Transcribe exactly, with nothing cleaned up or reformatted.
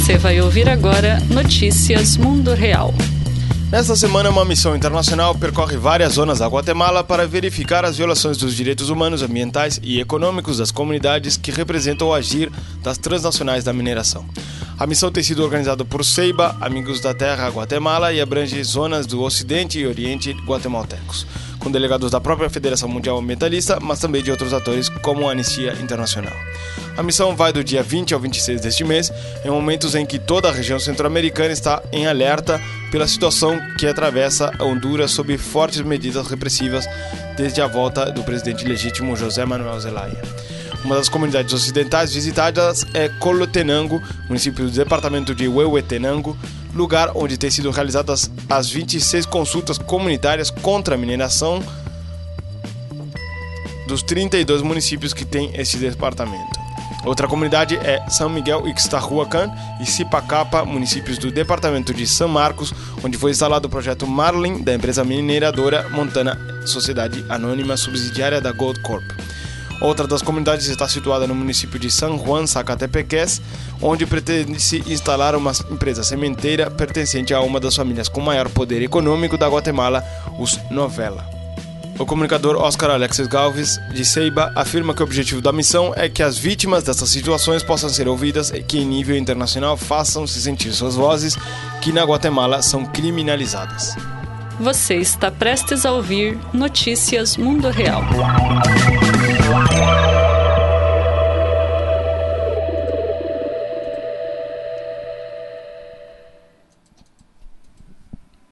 Você vai ouvir agora Notícias Mundo Real. Nesta semana, uma missão internacional percorre várias zonas da Guatemala para verificar as violações dos direitos humanos, ambientais e econômicos das comunidades que representam o agir das transnacionais da mineração. A missão tem sido organizada por Ceiba, Amigos da Terra Guatemala, e abrange zonas do Ocidente e Oriente guatemaltecos, com delegados da própria Federação Mundial Ambientalista, mas também de outros atores como a Anistia Internacional. A missão vai do dia vinte ao vinte e seis deste mês, em momentos em que toda a região centro-americana está em alerta pela situação que atravessa a Honduras sob fortes medidas repressivas desde a volta do presidente legítimo José Manuel Zelaya. Uma das comunidades ocidentais visitadas é Colotenango, município do departamento de Huehuetenango, lugar onde têm sido realizadas as vinte e seis consultas comunitárias contra a mineração dos trinta e dois municípios que tem este departamento. Outra comunidade é São Miguel Ixtahuacan e Sipacapa, municípios do departamento de São Marcos, onde foi instalado o projeto Marlin da empresa mineradora Montana Sociedade Anônima subsidiária da Gold Corp. Outra das comunidades está situada no município de San Juan Zacatepeques, onde pretende-se instalar uma empresa sementeira pertencente a uma das famílias com maior poder econômico da Guatemala, os Novella. O comunicador Oscar Alexis Galvez, de Ceiba, afirma que o objetivo da missão é que as vítimas dessas situações possam ser ouvidas e que, em nível internacional, façam-se sentir suas vozes, que na Guatemala são criminalizadas. Você está prestes a ouvir Notícias Mundo Real.